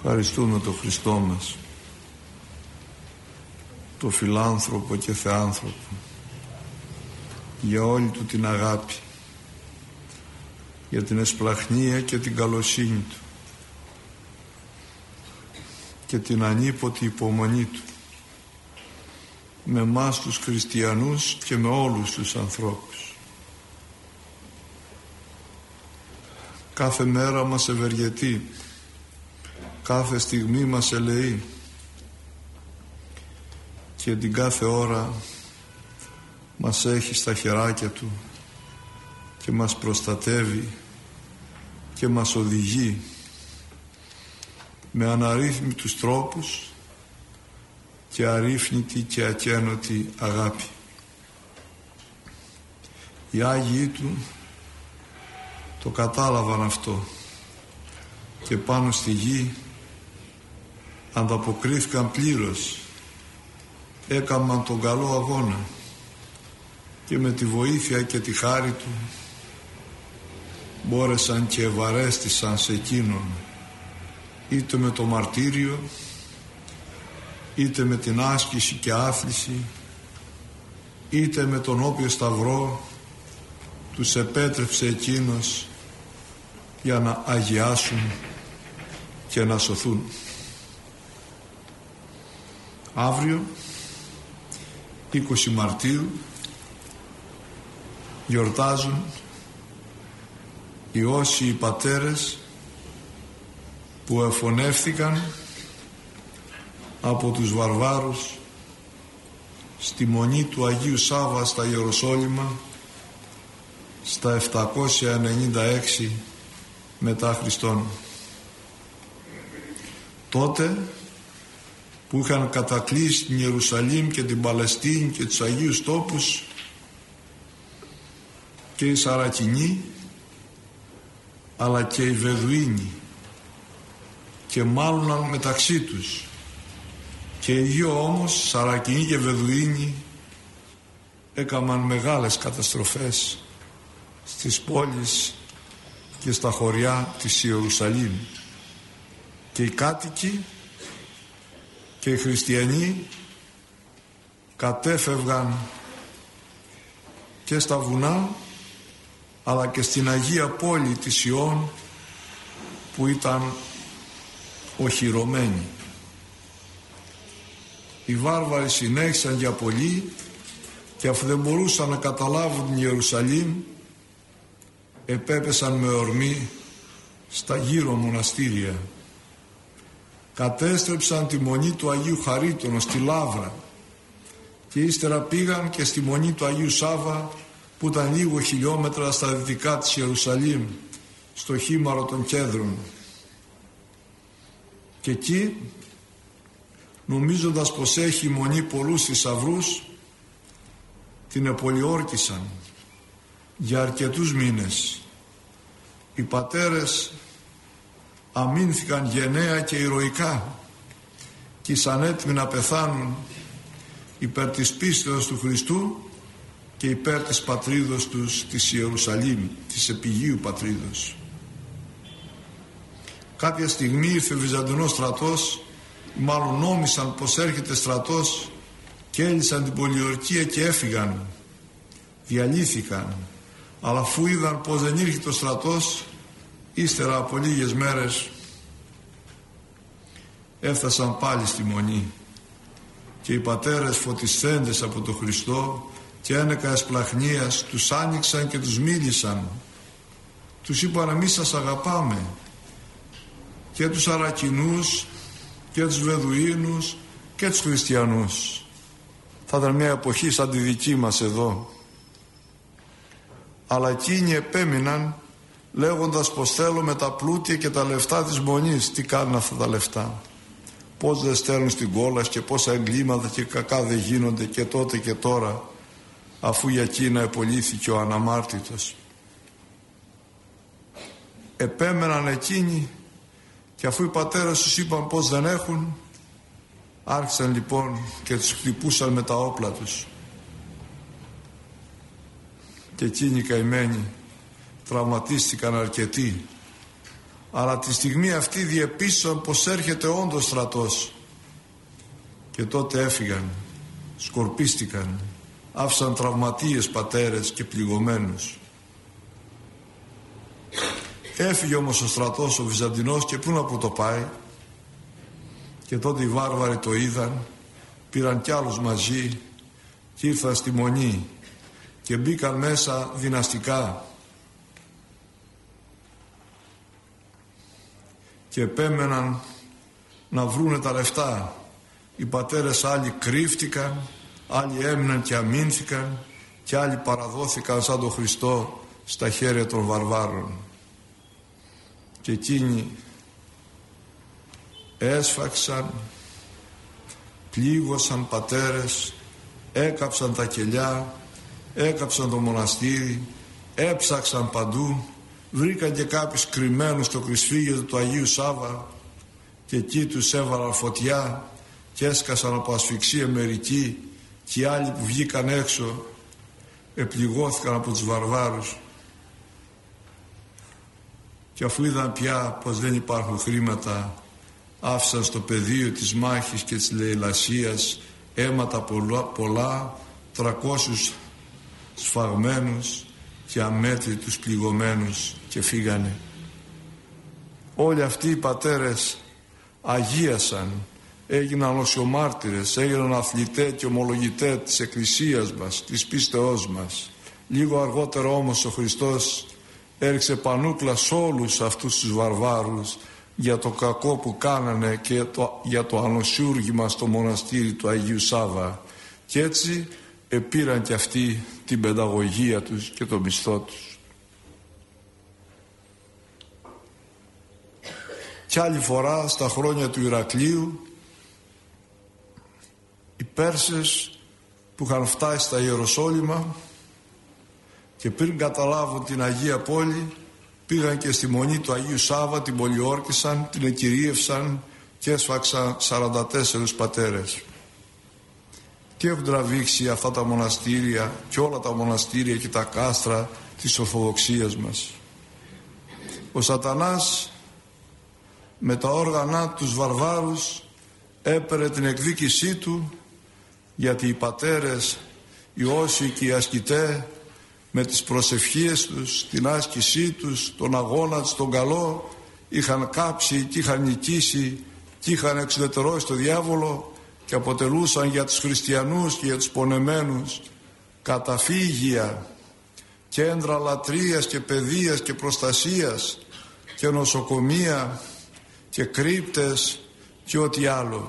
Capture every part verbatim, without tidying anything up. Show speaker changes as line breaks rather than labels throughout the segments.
Ευχαριστούμε τον Χριστό μας, το φιλάνθρωπο και θεάνθρωπο, για όλη του την αγάπη, για την εσπλαχνία και την καλοσύνη του και την ανίποτη υπομονή του με εμάς τους χριστιανούς και με όλους τους ανθρώπους. Κάθε μέρα μας ευεργετεί, κάθε στιγμή μας ελεεί και την κάθε ώρα μας έχει στα χεράκια του και μας προστατεύει και μας οδηγεί με αναρρύθμιτους τρόπους και αρρύθμιτη και ακένωτη αγάπη. Οι Άγιοι του το κατάλαβαν αυτό και πάνω στη γη ανταποκρίθηκαν πλήρως, έκαναν τον καλό αγώνα και με τη βοήθεια και τη χάρη του μπόρεσαν και ευαρέστησαν σε εκείνον, είτε με το μαρτύριο είτε με την άσκηση και άθληση, είτε με τον όποιο σταυρό τους επέτρεψε εκείνος για να αγιάσουν και να σωθούν. Αύριο είκοσι Μαρτίου γιορτάζουν οι όσοι οι πατέρες που εφωνεύθηκαν από τους βαρβάρους στη Μονή του Αγίου Σάββα στα Ιεροσόλυμα στα επτακόσια ενενήντα έξι μετά Χριστόν. Τότε που είχαν κατακλείσει την Ιερουσαλήμ και την Παλαιστίνη και τους Αγίους τόπους και οι Σαρακινοί αλλά και οι Βεδουίνοι, και μάλλον μεταξύ τους και οι δύο όμως, Σαρακινοί και Βεδουίνοι, έκαναν μεγάλες καταστροφές στις πόλεις και στα χωριά της Ιερουσαλήμ, και οι κάτοικοι και οι χριστιανοί κατέφευγαν και στα βουνά αλλά και στην Αγία Πόλη της Ιών που ήταν οχυρωμένη. Οι βάρβαροι συνέχισαν για πολύ και αφού δεν μπορούσαν να καταλάβουν την Ιερουσαλήμ, επέπεσαν με ορμή στα γύρω μοναστήρια. Κατέστρεψαν τη Μονή του Αγίου Χαρίτωνο στη Λαύρα και ύστερα πήγαν και στη Μονή του Αγίου Σάββα που ήταν λίγο χιλιόμετρα στα δυτικά της Ιερουσαλήμ, στο χήμαρο των Κέδρων. Και εκεί, νομίζοντας πως έχει η Μονή πολλούς θησαυρούς, την επολιόρκησαν για αρκετούς μήνες. Οι πατέρες αμήνθηκαν γενναία και ηρωικά και ήσαν έτοιμοι να πεθάνουν υπέρ της πίστεως του Χριστού και υπέρ της πατρίδος τους της Ιερουσαλήμ, της επιγείου πατρίδος. Κάποια στιγμή ήρθε ο Βυζαντινός στρατός, μάλλον νόμισαν πως έρχεται στρατός και έλυσαν την πολιορκία και έφυγαν, διαλύθηκαν. Αλλά αφού είδαν πως δεν ήρθε το στρατός, ύστερα από λίγες μέρες έφτασαν πάλι στη Μονή και οι πατέρες φωτισθέντες από τον Χριστό και ένεκα εσπλαχνίας τους άνοιξαν και τους μίλησαν. Τους είπαν: εμείς σας αγαπάμε, και τους Αρακινούς και τους Βεδουίνους και τους Χριστιανούς. Θα ήταν μια εποχή σαν τη δική μας εδώ. Αλλά εκείνοι επέμειναν λέγοντας πως θέλουμε τα πλούτια και τα λεφτά της Μονής. Τι κάνουν αυτά τα λεφτά, πως δεν στέλνουν στην κόλαση και πόσα εγκλήματα και κακά δεν γίνονται και τότε και τώρα, αφού για εκείνα επολύθηκε ο αναμάρτητος. Επέμεναν εκείνοι και αφού οι πατέρες τους είπαν πως δεν έχουν, άρχισαν λοιπόν και τους χτυπούσαν με τα όπλα τους. Και εκείνοι καημένοι τραυματίστηκαν αρκετοί, Αλλά τη στιγμή αυτή διεπίστωσαν πως έρχεται όντως στρατός. Και τότε έφυγαν, σκορπίστηκαν, άφησαν τραυματίες πατέρες και πληγωμένους. Έφυγε όμως ο στρατός ο Βυζαντινός και πού να που το πάει. Και τότε οι βάρβαροι το είδαν, πήραν κι άλλους μαζί και ήρθαν στη Μονή και μπήκαν μέσα δυναστικά και επέμεναν να βρούνε τα λεφτά. Οι πατέρες άλλοι κρύφτηκαν, άλλοι έμειναν και αμήνθηκαν και άλλοι παραδόθηκαν σαν τον Χριστό στα χέρια των βαρβάρων. Και εκείνοι έσφαξαν, πλήγωσαν πατέρες, έκαψαν τα κελιά, έκαψαν το μοναστήρι, έψαξαν παντού, βρήκαν και κάποιους κρυμμένους στο κρυσφύγιο του Αγίου Σάβα και εκεί τους έβαλαν φωτιά και έσκασαν από ασφυξία μερικοί και οι άλλοι που βγήκαν έξω επληγώθηκαν από τους βαρβάρους. Και αφού είδαν πια πως δεν υπάρχουν χρήματα, άφησαν στο πεδίο της μάχης και της λαιλασίας αίματα πολλά, πολλά τρακόσιους σφαγμένους και αμέτρητους πληγωμένους και φύγανε. Όλοι αυτοί οι πατέρες αγίασαν, έγιναν οσιομάρτυρες, έγιναν αθλητές και ομολογητές της Εκκλησίας μας, της πίστεώς μας. Λίγο αργότερα όμως ο Χριστός έριξε πανούκλα σε όλους αυτούς τους βαρβάρους για το κακό που κάνανε και το, για το ανοσιούργημα στο μοναστήρι του Αγίου Σάβα, και έτσι επήραν και αυτοί την παιδαγωγία τους και το μισθό τους. Κι άλλη φορά στα χρόνια του Ηρακλείου οι Πέρσες που είχαν φτάσει στα Ιεροσόλυμα και πριν καταλάβουν την Αγία Πόλη πήγαν και στη Μονή του Αγίου Σάβα, την πολιόρκησαν, την εκυρίευσαν και έσφαξαν σαράντα τέσσερις πατέρες. Τι έχουν τραβήξει αυτά τα μοναστήρια και όλα τα μοναστήρια και τα κάστρα της Ορθοδοξίας μας. Ο Σατανάς με τα όργανα τους βαρβάρους έπαιρε την εκδίκησή του, γιατί οι πατέρες, οι όσοι και οι ασκητές με τις προσευχίες τους, την άσκησή τους, τον αγώνα τους, τον καλό, είχαν κάψει και είχαν νικήσει και είχαν εξουδετερώσει το διάβολο και αποτελούσαν για τους χριστιανούς και για τους πονεμένους καταφύγια, κέντρα λατρείας και παιδείας και προστασίας και νοσοκομεία και κρύπτες και ό,τι άλλο.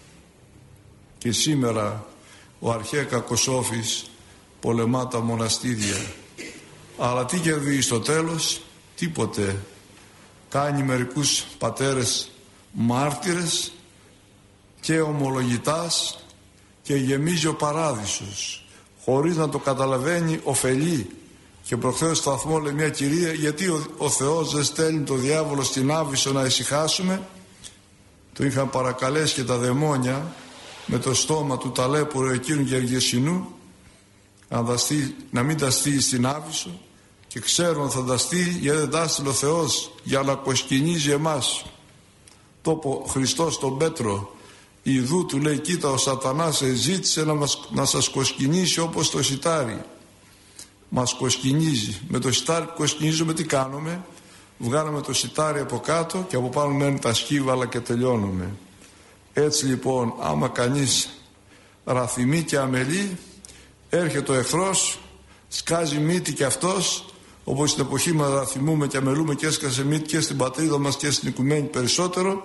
Και σήμερα ο αρχαίκακος Σόφης πολεμά τα μοναστήρια, αλλά τι κερδίζει στο τέλος? Τίποτε. Κάνει μερικούς πατέρες μάρτυρες και ομολογητάς και γεμίζει ο παράδεισος χωρίς να το καταλαβαίνει, ωφελεί. Και προχθές στο σταθμό λέει μια κυρία, γιατί ο, ο Θεός δεν στέλνει το διάβολο στην Άβυσσο να ησυχάσουμε? Το είχαν παρακαλέσει και τα δαιμόνια με το στόμα του ταλέπορου εκείνου Γεργεσινού να, στείλει, να μην τα στείλει στην Άβυσσο, και ξέρουν θα τα στείλει γιατί δεν τα στείλει ο Θεός για να κοσκινίζει εμάς. Το είπε ο Χριστός τον Πέτρο, ιδού του λέει, κοίτα ο Σατανάς ζήτησε να, μας, να σας κοσκινήσει όπως το σιτάρι. Μας κοσκινίζει. Με το σιτάρι που κοσκινίζουμε τι κάνουμε? Βγάλαμε το σιτάρι από κάτω και από πάνω μένουν τα σκύβαλα και τελειώνουμε. Έτσι λοιπόν, άμα κανείς ραθυμεί και αμελεί, έρχεται ο εχθρός, σκάζει μύτη και αυτός, όπως στην εποχή μας ραθυμούμε και αμελούμε και έσκασε μύτη και στην πατρίδα μας και στην οικουμένη περισσότερο,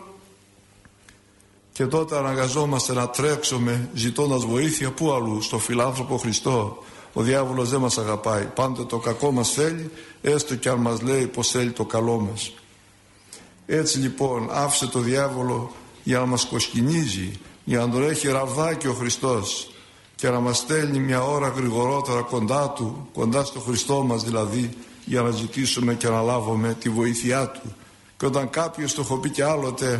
και τότε αναγκαζόμαστε να τρέξουμε ζητώντας βοήθεια. Πού αλλού? Στο φιλάνθρωπο Χριστό. Ο διάβολος δεν μας αγαπάει, πάντοτε το κακό μας θέλει, έστω και αν μας λέει πως θέλει το καλό μας. Έτσι λοιπόν άφησε το διάβολο για να μας κοσκινίζει, για να τον έχει ραβδάκι ο Χριστός και να μας στέλνει μια ώρα γρηγορότερα κοντά του, κοντά στο Χριστό μας δηλαδή, για να ζητήσουμε και να λάβουμε τη βοήθειά του. Και όταν κάποιος, το έχω πει και άλλοτε,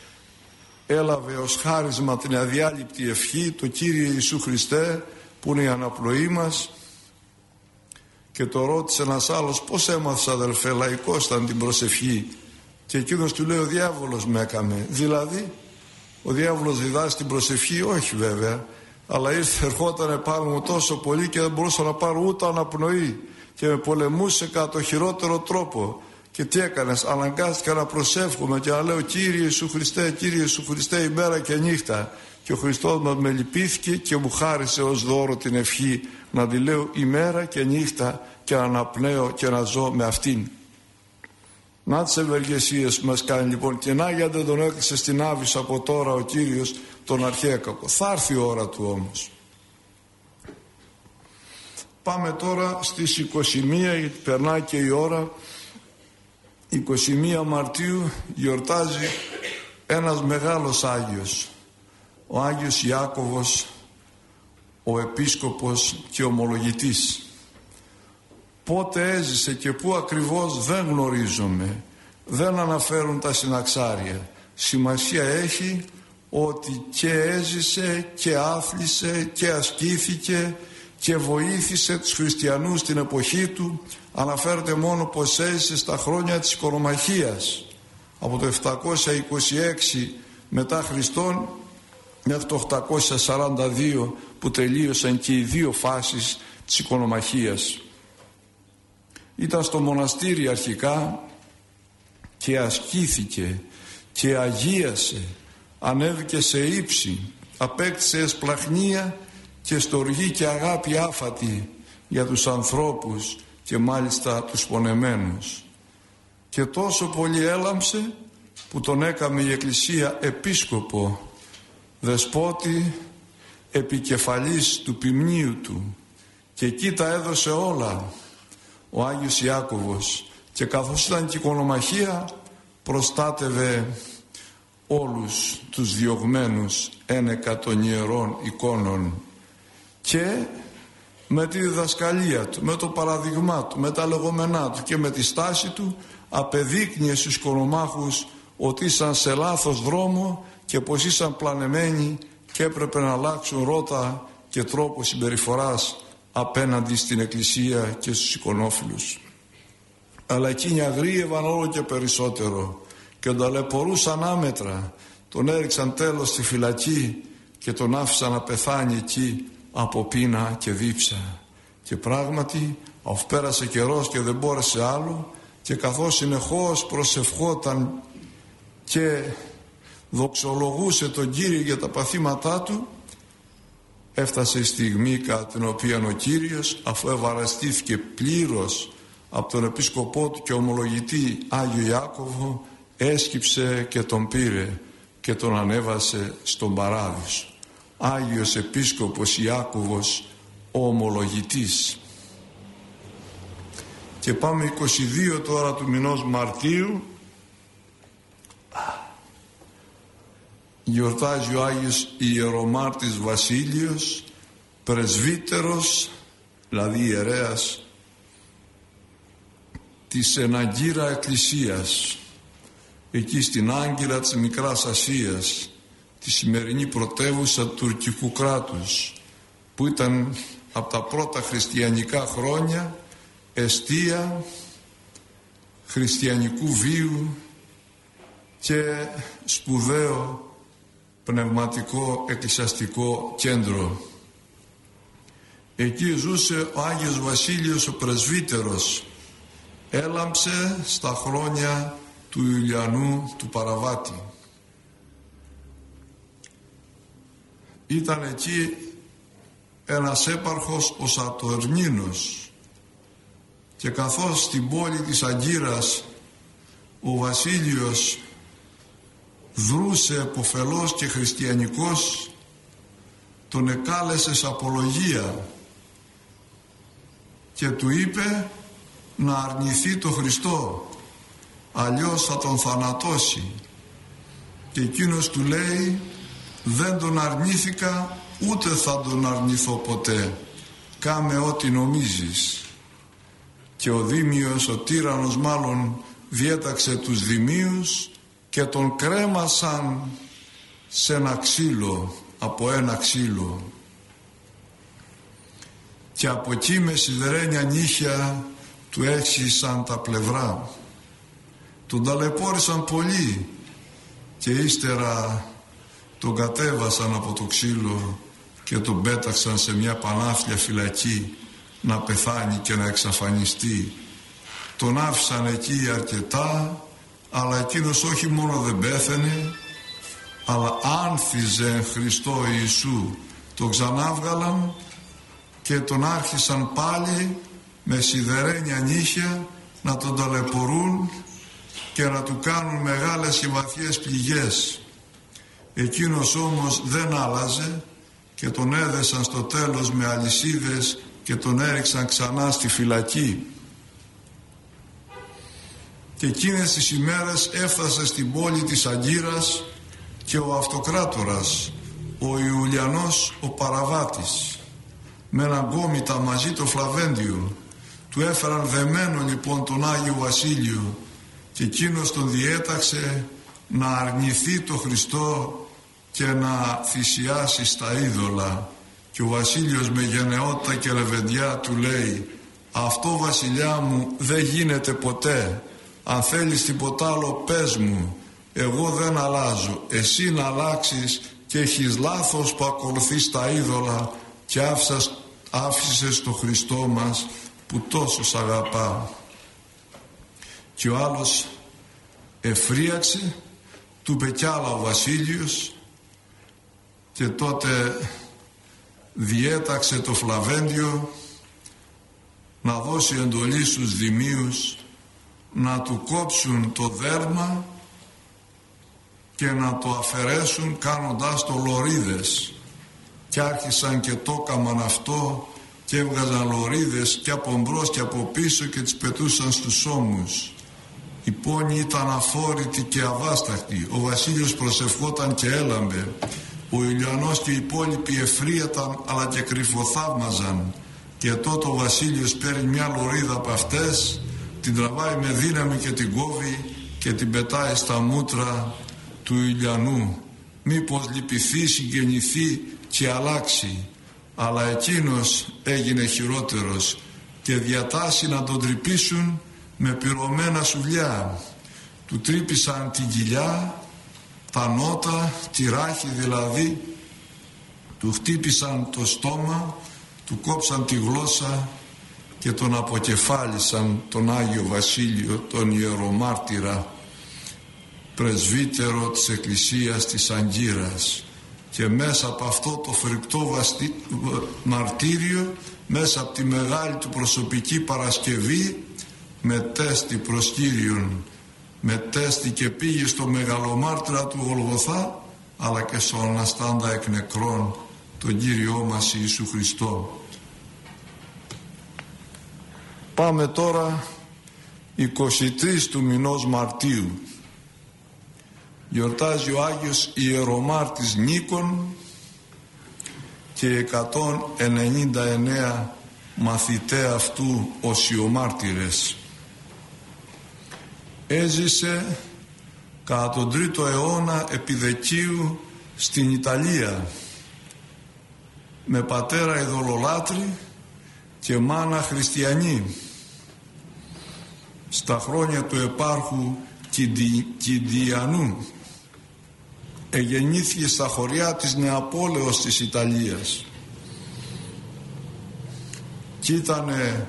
έλαβε ως χάρισμα την αδιάλειπτη ευχή, το Κύριε Ιησού Χριστέ που είναι η αναπνοή μας, και το ρώτησε ένας άλλος, πώς έμαθες αδελφέ? Λαϊκός ήταν την προσευχή. Και εκείνος του λέει: ο διάβολος με έκαμε. Δηλαδή ο διάβολος διδάσκει την προσευχή? Όχι βέβαια, αλλά ήρθε, ερχόταν πάνω μου τόσο πολύ και δεν μπορούσα να πάρω ούτε αναπνοή και με πολεμούσε κατά το χειρότερο τρόπο. Και τι έκανες? Αναγκάστηκα να προσεύχομαι και να λέω: Κύριε Ιησού Χριστέ, Κύριε Ιησού Χριστέ, ημέρα και νύχτα. Και ο Χριστός μας με λυπήθηκε και μου χάρισε ως δώρο την ευχή να τη λέω ημέρα και νύχτα και να αναπνέω και να ζω με αυτήν. Να τις ευεργεσίες που μας κάνει λοιπόν. Και να, γιατί δεν τον έκλεισε στην Άβυσσο από τώρα ο Κύριος τον αρχαίκακο. Θα έρθει η ώρα του όμως. Πάμε τώρα στις είκοσι μία, γιατί περνάει και η ώρα. είκοσι μία Μαρτίου γιορτάζει ένας μεγάλος Άγιος, ο Άγιος Ιάκωβος, ο Επίσκοπος και ομολογητής. Πότε έζησε και πού ακριβώς δεν γνωρίζουμε, δεν αναφέρουν τα συναξάρια. Σημασία έχει ότι και έζησε και άθλησε και ασκήθηκε και βοήθησε τους χριστιανούς στην εποχή του. Αναφέρεται μόνο πως έζησε στα χρόνια της οικονομαχίας, από το επτακόσια είκοσι έξι μετά Χριστόν μέχρι το οκτακόσια σαράντα δύο, που τελείωσαν και οι δύο φάσεις της οικονομαχίας. Ήταν στο μοναστήρι αρχικά και ασκήθηκε και αγίασε, ανέβηκε σε ύψη, απέκτησε εσπλαχνία και στοργή και αγάπη άφατη για τους ανθρώπους και μάλιστα τους πονεμένους. Και τόσο πολύ έλαμψε που τον έκαμε η Εκκλησία επίσκοπο, δεσπότη, επικεφαλής του ποιμνίου του, και εκεί τα έδωσε όλα ο Άγιος Ιάκωβος. Και καθώς ήταν και οικονομαχία, προστάτευε όλους τους διωγμένους ένεκα των ιερών εικόνων, και με τη διδασκαλία του, με το παραδειγμά του, με τα λεγόμενά του και με τη στάση του απεδείκνυε στους οικονομάχους ότι ήσαν σε λάθος δρόμο και πως ήσαν πλανεμένοι και έπρεπε να αλλάξουν ρότα και τρόπο συμπεριφοράς απέναντι στην Εκκλησία και στους εικονόφιλους. Αλλά εκείνοι αγρίευαν όλο και περισσότερο και τον ταλαιπωρούσαν άμετρα. Τον έριξαν τέλος στη φυλακή και τον άφησαν να πεθάνει εκεί από πείνα και δίψα. Και πράγματι αφού πέρασε καιρός και δεν μπόρεσε άλλο, και καθώς συνεχώς προσευχόταν και δοξολογούσε τον Κύριο για τα παθήματά του, έφτασε η στιγμή κατά την οποία ο Κύριος, αφού ευαρεστήθηκε πλήρως από τον επίσκοπό του και ομολογητή Άγιο Ιάκωβο, έσκυψε και τον πήρε και τον ανέβασε στον παράδεισο. Άγιος Επίσκοπος Ιάκωβος, ο ομολογητής. Και πάμε είκοσι δύο τώρα του μηνός Μαρτίου. Γιορτάζει ο Άγιος Ιερομάρτης Βασίλειος, πρεσβύτερος, δηλαδή ιερέας της Εναγκύρα Εκκλησίας, εκεί στην Άγκυρα της Μικράς Ασίας, τη σημερινή πρωτεύουσα του τουρκικού κράτους, που ήταν από τα πρώτα χριστιανικά χρόνια εστία χριστιανικού βίου και σπουδαίο πνευματικό εκκλησιαστικό κέντρο. Εκεί ζούσε ο Άγιος Βασίλειος ο πρεσβύτερος. Έλαμψε στα χρόνια του Ιουλιανού του Παραβάτη. Ήταν εκεί ένας έπαρχος ο Σατορνίνος, και καθώς στην πόλη της Αγκύρας ο Βασίλειος δρούσε εποφελώς και χριστιανικός, τον εκάλεσε σε απολογία και του είπε να αρνηθεί το Χριστό, αλλιώς θα τον θανατώσει. Και εκείνος του λέει: δεν τον αρνήθηκα, ούτε θα τον αρνηθώ ποτέ, κάμε ό,τι νομίζεις. Και ο Δήμιος, ο τύραννος μάλλον, διέταξε τους δημίους και τον κρέμασαν σε ένα ξύλο, από ένα ξύλο, και από εκεί με σιδερένια νύχια του έξυσαν τα πλευρά. Τον ταλαιπώρησαν πολύ και ύστερα τον κατέβασαν από το ξύλο και τον πέταξαν σε μια πανάφλια φυλακή να πεθάνει και να εξαφανιστεί. Τον άφησαν εκεί αρκετά, αλλά εκείνος όχι μόνο δεν πέθανε, αλλά άνθιζε Χριστό Ιησού. Τον ξανάβγαλαν και τον άρχισαν πάλι με σιδερένια νύχια να τον ταλαιπωρούν και να του κάνουν μεγάλες και βαθιές πληγές. Εκείνος όμως δεν άλλαζε και τον έδεσαν στο τέλος με αλυσίδες και τον έριξαν ξανά στη φυλακή. Και εκείνες τις ημέρες έφτασε στην πόλη της Αγκύρας και ο αυτοκράτορας, ο Ιουλιανός ο Παραβάτης, με έναν γκόμητα μαζί το Φλαβέντιο. Του έφεραν δεμένο λοιπόν τον Άγιο Βασίλειο και εκείνος τον διέταξε να αρνηθεί το Χριστό και να θυσιάσει στα είδωλα. Και ο Βασίλειος με γενναιότητα και ρεβεντιά του λέει: αυτό βασιλιά μου δεν γίνεται ποτέ, αν θέλεις τίποτα άλλο πες μου, εγώ δεν αλλάζω, εσύ να αλλάξεις και έχεις λάθος που ακολουθείς τα είδωλα και άφησες, άφησες το Χριστό μας που τόσο σ' αγαπά. Και ο άλλος εφρίαξε, του είπε κι άλλα ο Βασίλειος, και τότε διέταξε το Φλαβέντιο να δώσει εντολή στους δημίους να του κόψουν το δέρμα και να το αφαιρέσουν κάνοντάς το λωρίδες. Και άρχισαν και το έκαμαν αυτό και έβγαζαν λωρίδες και από μπρος και από πίσω και τις πετούσαν στους ώμους. Η πόνη ήταν αφόρητη και αβάσταχτη. Ο Βασίλειος προσευχόταν και έλαμπε. Ο Ηλιανός και οι υπόλοιποι εφρίαταν αλλά και κρυφοθαύμαζαν. Και τότε ο Βασίλειος παίρνει μια λωρίδα από αυτές, την τραβάει με δύναμη και την κόβει και την πετάει στα μούτρα του Ηλιανού. Μήπως λυπηθεί, συγγεννηθεί και αλλάξει. Αλλά εκείνος έγινε χειρότερος και διατάσσει να τον τρυπήσουν με πυρωμένα σουβλιά. Του τρύπησαν την κοιλιά, τα νότα, τη ράχη δηλαδή, του χτύπησαν το στόμα, του κόψαν τη γλώσσα και τον αποκεφάλισαν τον Άγιο Βασίλειο, τον ιερομάρτυρα, πρεσβύτερο της Εκκλησίας της Αγκύρας. Και μέσα από αυτό το φρικτό βαστι... μαρτύριο, μέσα από τη μεγάλη του προσωπική Παρασκευή, μετέστη προς Κύριον, μετέστη και πήγε στο μεγαλομάρτυρα του Γολγοθά, αλλά και στον αναστάντα εκ νεκρών, τον Κύριό μας Ιησού Χριστό. Πάμε τώρα εικοστή τρίτη του μηνός Μαρτίου. Γιορτάζει ο Άγιος Ιερομάρτης Νίκων και εκατόν ενενήντα εννέα μαθητέ αυτού οσιομάρτυρες. Έζησε κατά τον τρίτο αιώνα επί Δεκίου στην Ιταλία, με πατέρα ειδωλολάτρη και μάνα χριστιανή. Στα χρόνια του επάρχου Κιντι, Κιντιανού εγεννήθηκε στα χωριά της Νεαπόλεως της Ιταλίας και ήτανε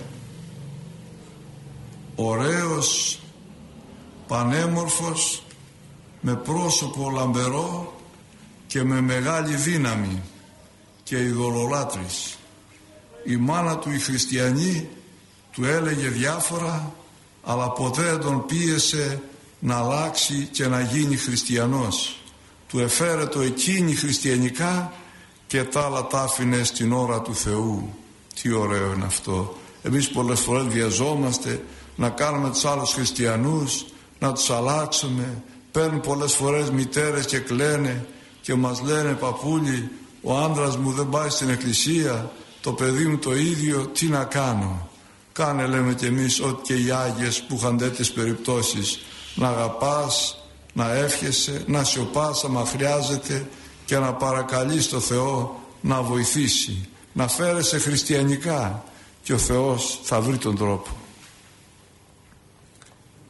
ωραίος, πανέμορφος, με πρόσωπο λαμπερό και με μεγάλη δύναμη και ειδωλολάτρης. Η μάνα του η χριστιανή του έλεγε διάφορα, αλλά ποτέ δεν τον πίεσε να αλλάξει και να γίνει χριστιανός. Του εφέρετο εκείνη χριστιανικά και τα άλλα τα άφηνε στην ώρα του Θεού. Τι ωραίο είναι αυτό. Εμείς πολλές φορές βιαζόμαστε να κάνουμε τους άλλους χριστιανούς, να τους αλλάξουμε. Παίρνουν πολλές φορές μητέρες και κλαίνε και μας λένε: παππούλι, ο άντρας μου δεν πάει στην εκκλησία, το παιδί μου το ίδιο, τι να κάνω? Κάνε, λέμε κι εμείς, ό,τι και οι Άγιες που είχαν τέτοιες περιπτώσεις. Να αγαπάς, να εύχεσαι, να σιωπάς άμα χρειάζεται και να παρακαλείς το Θεό να βοηθήσει. Να φέρεσαι χριστιανικά και ο Θεός θα βρει τον τρόπο.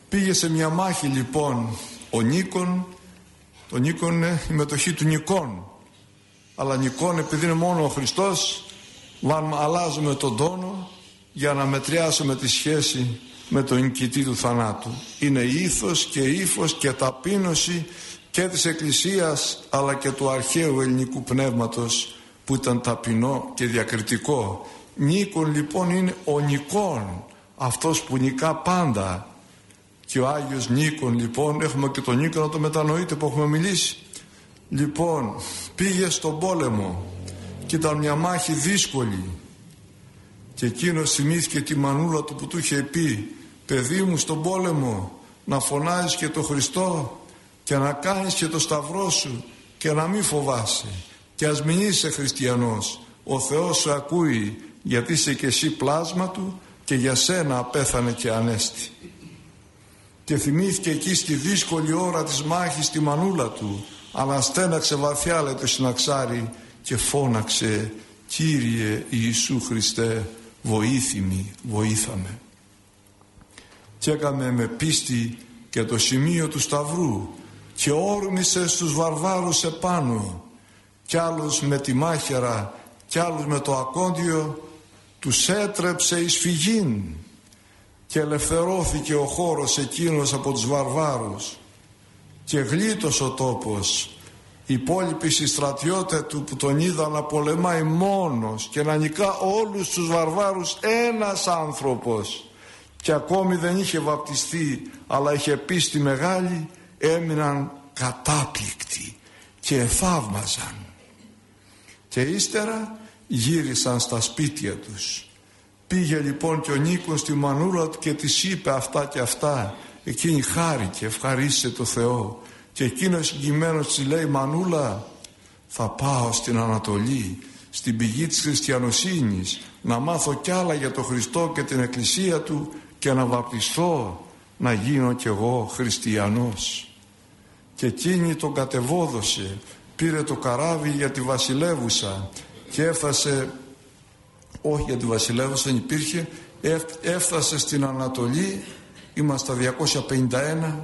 Πήγε σε μια μάχη λοιπόν ο Νίκον. Το Νίκον είναι η μετοχή του Νικών, αλλά Νικών επειδή είναι μόνο ο Χριστός, αλλάζουμε τον τόνο για να μετριάσουμε τη σχέση με τον νικητή του θανάτου. Είναι ήθος και ύφος και ταπείνωση και της Εκκλησίας αλλά και του αρχαίου ελληνικού πνεύματος που ήταν ταπεινό και διακριτικό. Νίκον λοιπόν είναι ο Νικών, αυτός που νικά πάντα. Και ο Άγιος Νίκον λοιπόν, έχουμε και τον Νίκο να το μετανοείτε που έχουμε μιλήσει. Λοιπόν, πήγε στον πόλεμο και ήταν μια μάχη δύσκολη και εκείνος θυμήθηκε τη μανούλα του που του είχε πει: παιδί μου, στον πόλεμο να φωνάζεις και το Χριστό και να κάνεις και το σταυρό σου και να μην φοβάσαι και ας μην είσαι χριστιανός, ο Θεός σου ακούει, γιατί είσαι και εσύ πλάσμα του και για σένα απέθανε και ανέστη. Και θυμήθηκε εκεί στη δύσκολη ώρα της μάχης τη μανούλα του, αναστέναξε βαθιά, λέει το συναξάρι, και φώναξε: Κύριε Ιησού Χριστέ, βοήθημη, βοήθαμε. Και έκαμε με πίστη και το σημείο του σταυρού και όρμησε στους βαρβάρους επάνω, κι άλλους με τη μάχαιρα κι άλλους με το ακόντιο, τους έτρεψε εις φυγήν και ελευθερώθηκε ο χώρος εκείνος από τους βαρβάρους και γλίτωσε ο τόπος. Οι υπόλοιποι συστρατιώτες του που τον είδαν να πολεμάει μόνος και να νικά όλους τους βαρβάρους ένας άνθρωπος και ακόμη δεν είχε βαπτιστεί αλλά είχε πίστη μεγάλη, έμειναν κατάπληκτοι και θαύμαζαν. Και ύστερα γύρισαν στα σπίτια τους. Πήγε λοιπόν και ο Νίκος στη μανούλα του και της είπε αυτά και αυτά. Εκείνη χάρηκε, ευχαρίστησε το Θεό. Και εκείνος συγκεκριμένος της λέει: Μανούλα, θα πάω στην Ανατολή, στην πηγή της χριστιανοσύνης, να μάθω κι άλλα για τον Χριστό και την Εκκλησία του και να βαπτιστώ, να γίνω κι εγώ χριστιανός. Και εκείνη τον κατεβόδωσε, πήρε το καράβι για τη βασιλεύουσα και έφτασε, όχι για τη βασιλεύουσα δεν υπήρχε, έφτασε στην Ανατολή, είμαστε διακόσια πενήντα ένα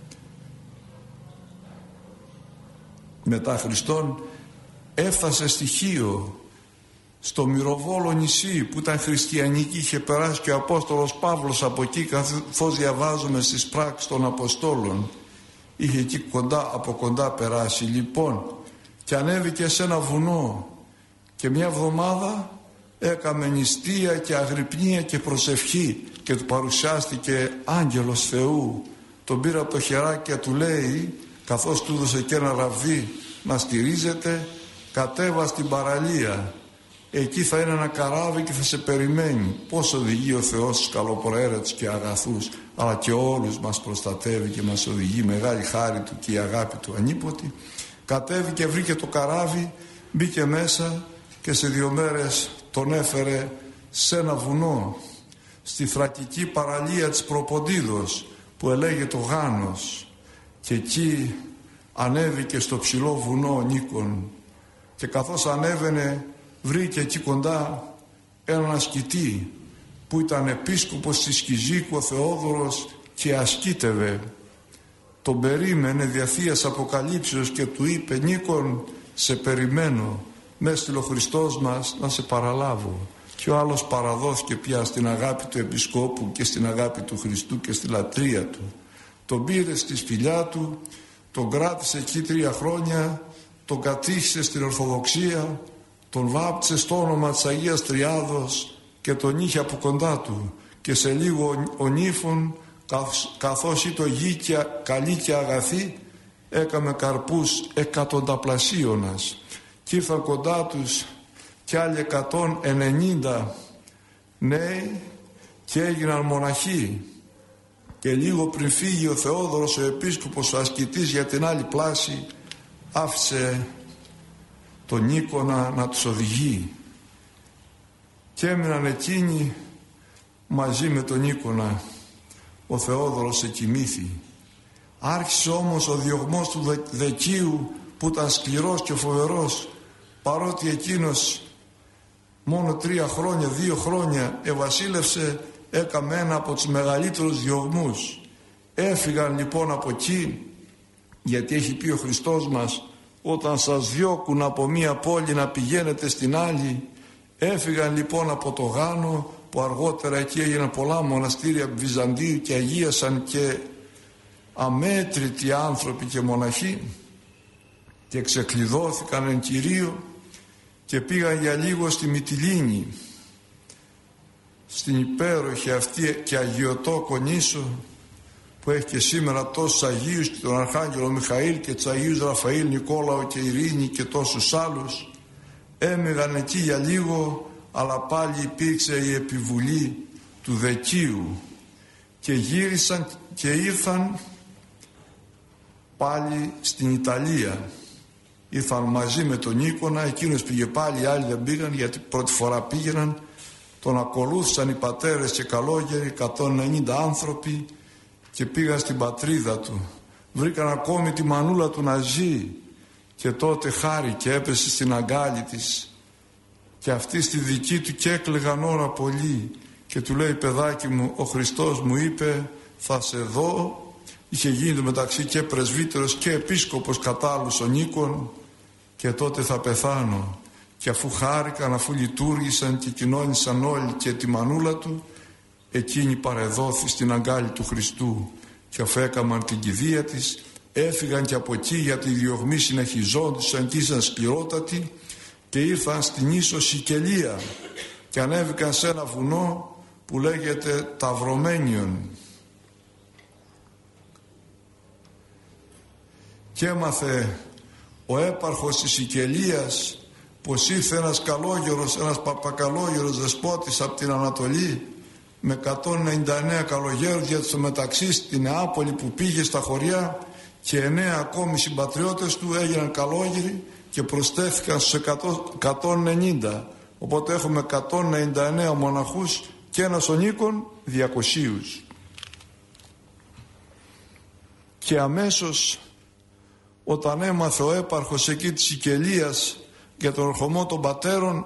μετά Χριστόν, έφτασε στη Χίο, στο Μυροβόλο νησί που ήταν χριστιανική, είχε περάσει και ο Απόστολος Παύλος από εκεί, καθώς διαβάζουμε στις πράξεις των Αποστόλων, είχε εκεί κοντά, από κοντά περάσει λοιπόν, και ανέβηκε σε ένα βουνό και μια εβδομάδα έκαμε νηστεία και αγρυπνία και προσευχή και του παρουσιάστηκε άγγελος Θεού. Τον πήρε από το χεράκι και του λέει, καθώς του έδωσε και ένα ραβδί να στηρίζεται, κατέβα στην παραλία, εκεί θα είναι ένα καράβι και θα σε περιμένει. Πώς οδηγεί ο Θεός τους καλοπροαίρετους και αγαθούς, αλλά και όλους μας προστατεύει και μας οδηγεί, μεγάλη χάρη του και η αγάπη του ανίποτη. Κατέβηκε, βρήκε το καράβι, μπήκε μέσα και σε δύο μέρες τον έφερε σε ένα βουνό, στη θρακική παραλία της Προποντίδος που ελέγε το Γάνος, και εκεί ανέβηκε στο ψηλό βουνό ο Νίκον, και καθώς ανέβαινε βρήκε εκεί κοντά έναν ασκητή που ήταν επίσκοπος της Κιζίκου, ο Θεόδωρος, και ασκήτευε. Τον περίμενε δια Θείας Αποκαλύψεως και του είπε: Νίκον, σε περιμένω, με έστειλε ο Χριστός μας να σε παραλάβω. Και ο άλλος παραδόθηκε πια στην αγάπη του επισκόπου και στην αγάπη του Χριστού και στη λατρεία του. Τον πήρε στη σπηλιά του, τον κράτησε εκεί τρία χρόνια, τον κατήχησε στην Ορθοδοξία, τον βάπτισε στο όνομα της Αγίας Τριάδος και τον είχε από κοντά του, και σε λίγο ο νύφων, καθώς ήτο γη και καλή και αγαθή, έκαμε καρπούς εκατονταπλασίωνας, και ήρθαν κοντά τους κι άλλοι εκατόν ενενήντα νέοι και έγιναν μοναχοί. Και λίγο πριν φύγει ο Θεόδωρος, ο επίσκοπος, ο ασκητής, για την άλλη πλάση, άφησε τον Νίκονα να τους οδηγεί, και έμειναν εκείνοι μαζί με τον Νίκονα. Ο Θεόδωρος εκοιμήθη. Άρχισε όμως ο διωγμός του δε, Δεκίου, που ήταν σκληρός και φοβερός, παρότι εκείνος μόνο τρία χρόνια, δύο χρόνια ευασίλευσε, έκαμε ένα από τους μεγαλύτερους διωγμούς. Έφυγαν λοιπόν από εκεί, γιατί έχει πει ο Χριστός μας, όταν σας διώκουν από μία πόλη να πηγαίνετε στην άλλη. Έφυγαν λοιπόν από το Γάνο, που αργότερα εκεί έγιναν πολλά μοναστήρια Βυζαντίου και αγίασαν και αμέτρητοι άνθρωποι και μοναχοί, και ξεκλειδώθηκαν εν Κυρίω και πήγαν για λίγο στη Μυτιλήνη, στην υπέροχη αυτή και αγιωτό νήσο που έχει και σήμερα τόσους Αγίους, και τον Αρχάγγελο Μιχαήλ και τους Αγίους Ραφαήλ, Νικόλαο και Ειρήνη και τόσους άλλους. Έμειγαν εκεί για λίγο, αλλά πάλι υπήρξε η επιβουλή του Δεκίου και γύρισαν και ήρθαν πάλι στην Ιταλία. Ήρθαν μαζί με τον Νίκονα, εκείνος πήγε πάλι, οι άλλοι δεν πήγαν, γιατί πρώτη φορά πήγαιναν. Τον ακολούθησαν οι πατέρες και καλόγεροι, εκατόν ενενήντα άνθρωποι, και πήγαν στην πατρίδα του. Βρήκαν ακόμη τη μανούλα του να ζει, και τότε χάρηκε, έπεσε στην αγκάλη της, και αυτή στη δική του, και έκλαιγαν ώρα πολύ, και του λέει: παιδάκι μου, ο Χριστός μου είπε θα σε δω. Είχε γίνει μεταξύ και πρεσβύτερος και επίσκοπος κατάλληλος ο Νίκον, και τότε θα πεθάνω. Και αφού χάρηκαν, αφού λειτουργήσαν και κοινώνησαν όλοι και τη μανούλα του, εκείνη παρεδόθη στην αγκάλη του Χριστού, και αφού έκαμαν την κηδεία της, έφυγαν και από εκεί, γιατί οι διωγμοί συνεχιζόντουσαν και ήσαν σκληρότατοι, και ήρθαν στην ίσο Σικελία και ανέβηκαν σε ένα βουνό που λέγεται Ταυρομένιον. Και έμαθε ο έπαρχος της Σικελίας πως ήρθε ένας καλόγερος, ένας παπακαλόγερος δεσπότης από την Ανατολή με εκατόν ενενήντα εννέα καλογέρους, γιατί στο μεταξύ στην Νεάπολη που πήγε στα χωριά και εννέα ακόμη συμπατριώτες του έγιναν καλόγεροι και προσθέθηκαν στους εκατόν ενενήντα. Οπότε έχουμε εκατόν ενενήντα εννέα μοναχούς και ένας ο Νίκον διακοσίους. Και αμέσως όταν έμαθε ο έπαρχος εκεί της Σικελίας για τον ερχομό των πατέρων,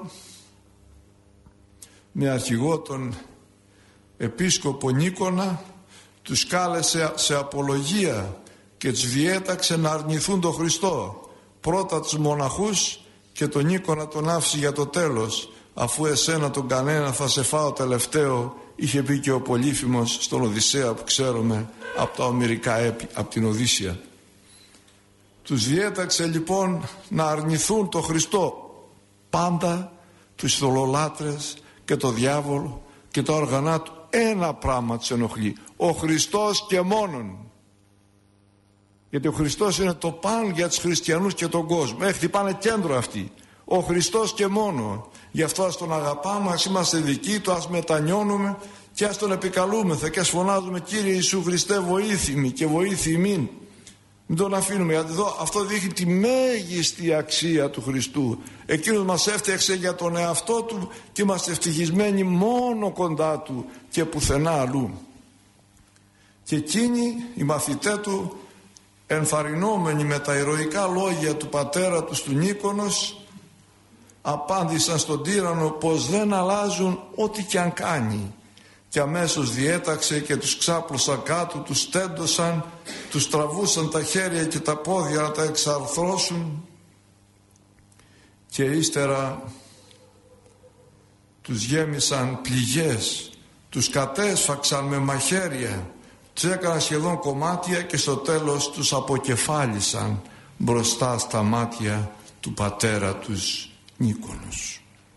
με αρχηγό τον επίσκοπο Νίκονα, τους κάλεσε σε απολογία και τους διέταξε να αρνηθούν τον Χριστό. Πρώτα τους μοναχούς, και τον Νίκονα τον άφησε για το τέλος, αφού εσένα τον κανένα θα σε φάω τελευταίο, είχε πει και ο Πολύφημος στον Οδυσσέα που ξέρουμε από τα ομηρικά έπι, από την Οδύσσια. Τους διέταξε λοιπόν να αρνηθούν τον Χριστό, πάντα τους ειδωλολάτρες και το διάβολο και τα όργανά του. Ένα πράγμα τους ενοχλεί: ο Χριστός και μόνον. Γιατί ο Χριστός είναι το παν για τους χριστιανούς και τον κόσμο. Ε, χτυπάνε κέντρο αυτοί. Ο Χριστός και μόνο. Γι' αυτό ας τον αγαπάμε, ας είμαστε δικοί του, ας μετανιώνουμε και ας τον επικαλούμεθα και ας φωνάζουμε: Κύριε Ιησού Χριστέ, βοήθημη και βοήθη ημίν. Μην τον αφήνουμε, γιατί εδώ αυτό δείχνει τη μέγιστη αξία του Χριστού. Εκείνος μας έφτιαξε για τον εαυτό του και είμαστε ευτυχισμένοι μόνο κοντά του και πουθενά αλλού. Και εκείνοι οι μαθητές του, ενθαρρυνόμενοι με τα ηρωικά λόγια του πατέρα τους του Νίκονος, απάντησαν στον τύραννο πως δεν αλλάζουν ό,τι και αν κάνει. Και αμέσως διέταξε και τους ξάπλωσαν κάτω, τους στέντωσαν, τους τραβούσαν τα χέρια και τα πόδια να τα εξαρθρώσουν, και ύστερα τους γέμισαν πληγές, τους κατέσφαξαν με μαχαίρια, τους έκαναν σχεδόν κομμάτια και στο τέλος τους αποκεφάλισαν μπροστά στα μάτια του πατέρα τους Νίκονος.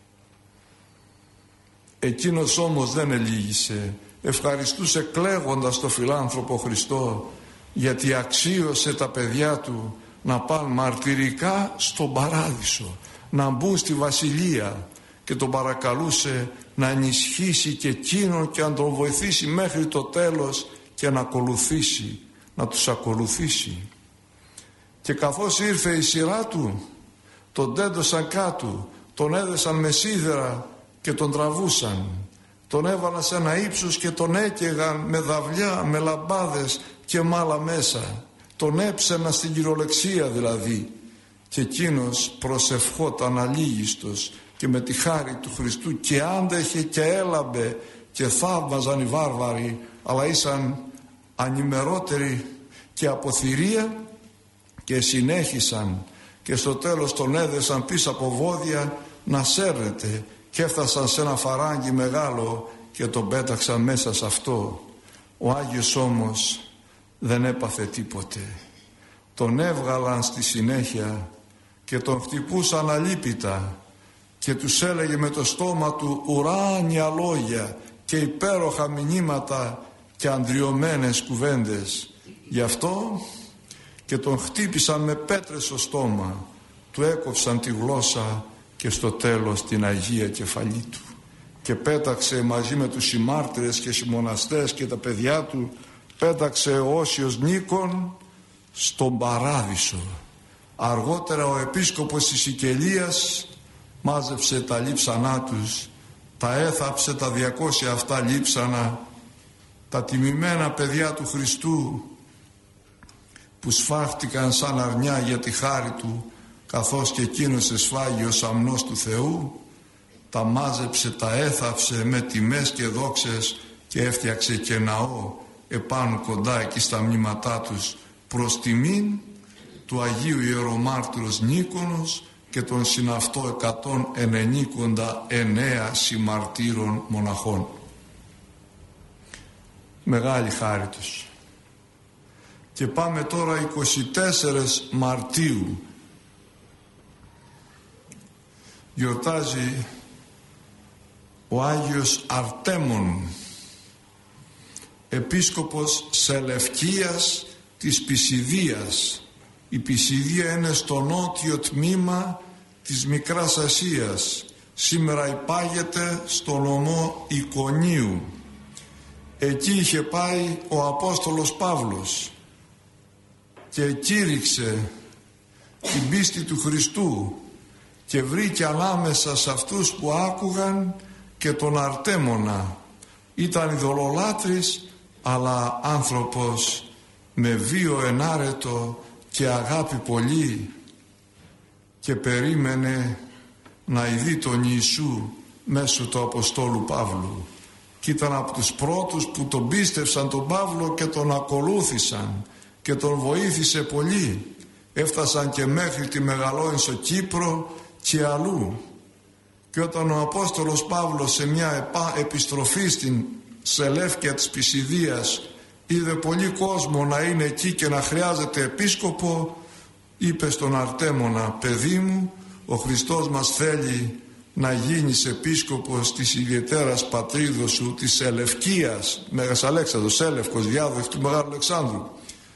Εκείνος όμως δεν ελίγησε, ευχαριστούσε κλαίγοντας το φιλάνθρωπο Χριστό, γιατί αξίωσε τα παιδιά του να πάνε μαρτυρικά στον παράδεισο, να μπουν στη βασιλεία, και τον παρακαλούσε να ενισχύσει και εκείνον και να τον βοηθήσει μέχρι το τέλος και να ακολουθήσει, να τους ακολουθήσει. Και καθώς ήρθε η σειρά του, τον τέντωσαν κάτω, τον έδεσαν με σίδερα και τον τραβούσαν, τον έβαλαν σε ένα ύψος και τον έκαιγαν με δαυλιά, με λαμπάδες και μάλα μέσα, τον έψαιναν στην κυριολεξία δηλαδή, και εκείνος προσευχόταν αλίγιστος και με τη χάρη του Χριστού, και άντεχε και έλαμπε, και θαύμαζαν οι βάρβαροι, αλλά ήσαν ανημερότεροι και από θηρία, και συνέχισαν και στο τέλος τον έδεσαν πίσω από βόδια να σέρνεται, και έφτασαν σε ένα φαράγγι μεγάλο και τον πέταξαν μέσα σε αυτό. Ο Άγιος όμως δεν έπαθε τίποτε. Τον έβγαλαν στη συνέχεια και τον χτυπούσαν αλίπητα και τους έλεγε με το στόμα του ουράνια λόγια και υπέροχα μηνύματα και αντριωμένες κουβέντες. Γι' αυτό και τον χτύπησαν με πέτρες στο στόμα, του έκοψαν τη γλώσσα και στο τέλος την Αγία κεφαλή του, και πέταξε μαζί με τους συμμάρτυρες και συμμοναστές και τα παιδιά του, πέταξε ο Όσιος Νίκον στον Παράδεισο. Αργότερα ο επίσκοπος της Σικελίας μάζεψε τα λείψανά τους, τα έθαψε τα διακόσια αυτά λείψανα, τα τιμημένα παιδιά του Χριστού που σφάχτηκαν σαν αρνιά για τη χάρη του, καθώς και εκείνος εσφάγει ως αμνός του Θεού, τα μάζεψε, τα έθαψε με τιμές και δόξες και έφτιαξε και ναό επάνω κοντά εκεί στα μνήματά τους προς τιμήν του Αγίου Ιερομάρτυρος Νίκονος και των συναυτό εκατόν ενενήκοντα εννέα συμμαρτύρων μοναχών. Μεγάλη χάρη τους. Και πάμε τώρα είκοσι τέσσερις Μαρτίου. Γιορτάζει ο Άγιος Αρτέμων, επίσκοπος Σελευκίας της Πισιδίας. Η Πισιδία είναι στο νότιο τμήμα της Μικράς Ασίας. Σήμερα υπάγεται στο νομό Ικονίου. Εκεί είχε πάει ο Απόστολος Παύλος και κήρυξε την πίστη του Χριστού και βρήκε ανάμεσα σε αυτούς που άκουγαν και τον Αρτέμονα. Ήταν ειδωλολάτρης αλλά άνθρωπος με βίο ενάρετο και αγάπη πολύ, και περίμενε να ειδεί τον Ιησού μέσω του Αποστόλου Παύλου, και ήταν από τους πρώτους που τον πίστευσαν τον Παύλο και τον ακολούθησαν και τον βοήθησε πολύ. Έφτασαν και μέχρι τη Μεγαλόηνσο Κύπρο και αλλού. Και όταν ο Απόστολος Παύλος σε μια επιστροφή στην Σελεύκια της Πισιδίας είδε πολύ κόσμο να είναι εκεί και να χρειάζεται επίσκοπο, είπε στον Αρτέμονα: παιδί μου, ο Χριστός μας θέλει να γίνεις επίσκοπος της ιδιαιτέρας πατρίδος σου, της Σελευκίας, Μέγας Αλέξανδρος, Σέλευκος, διάδοχη του Μεγάλου Αλεξάνδρου.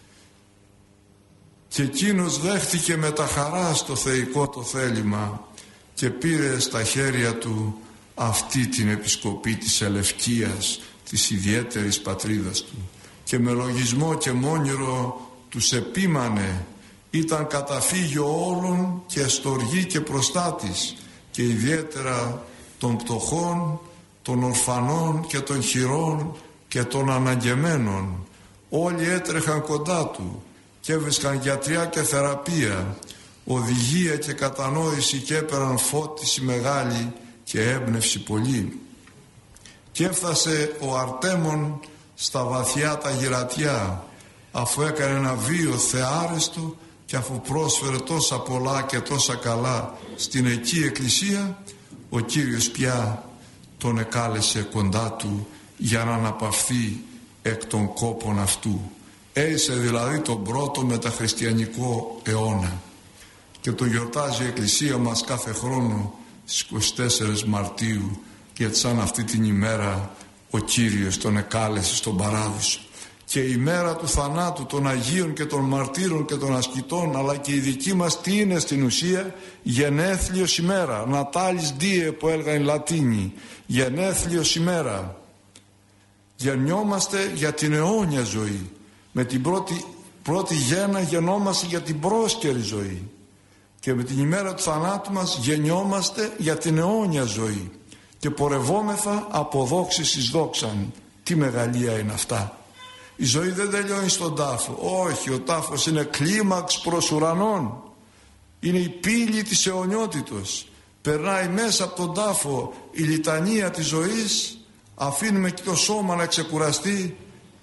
Και εκείνος δέχτηκε με τα χαρά στο θεϊκό το θέλημα και πήρε στα χέρια του αυτή την επισκοπή της Σελευκίας, της ιδιαίτερης πατρίδας του, και με λογισμό και μόνιρο τους επίμανε. Ήταν καταφύγιο όλων και στοργή και προστάτης, και ιδιαίτερα των πτωχών, των ορφανών και των χειρών και των αναγκεμένων. Όλοι έτρεχαν κοντά του και έβρισκαν γιατριά και θεραπεία, οδηγία και κατανόηση, και έπαιραν φώτιση μεγάλη και έμπνευση πολύ. Και έφτασε ο Αρτέμων στα βαθιά τα γυρατιά, αφού έκανε ένα βίο θεάρεστο και αφού πρόσφερε τόσα πολλά και τόσα καλά στην εκεί εκκλησία, ο Κύριος πια τον εκάλεσε κοντά του για να αναπαυθεί εκ των κόπων αυτού. Έζησε δηλαδή τον πρώτο μεταχριστιανικό αιώνα, και το γιορτάζει η Εκκλησία μας κάθε χρόνο στις είκοσι τέσσερις Μαρτίου, γιατί σαν αυτή την ημέρα ο Κύριος τον εκάλεσε στον Παράδεισο. Και η μέρα του θανάτου των Αγίων και των Μαρτύρων και των Ασκητών, αλλά και η δική μας τι είναι στην ουσία? Γενέθλιος ημέρα, Νατάλις Ντίε που έλεγαν οι Λατίνοι, γενέθλιος ημέρα. Γεννιόμαστε για την αιώνια ζωή. Με την πρώτη, πρώτη γέννα γεννόμαστε για την πρόσκαιρη ζωή, και με την ημέρα του θανάτου μας γεννιόμαστε για την αιώνια ζωή, και πορευόμεθα από δόξης εις δόξαν. Τι μεγαλεία είναι αυτά! Η ζωή δεν τελειώνει στον τάφο. Όχι, ο τάφος είναι κλίμαξ προς ουρανών. Είναι η πύλη της αιωνιότητος. Περνάει μέσα από τον τάφο η λιτανία της ζωής. Αφήνουμε και το σώμα να ξεκουραστεί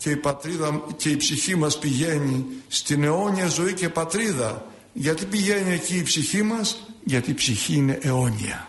και η, πατρίδα, και η ψυχή μας πηγαίνει στην αιώνια ζωή και πατρίδα. Γιατί πηγαίνει εκεί η ψυχή μας? Γιατί η ψυχή είναι αιώνια.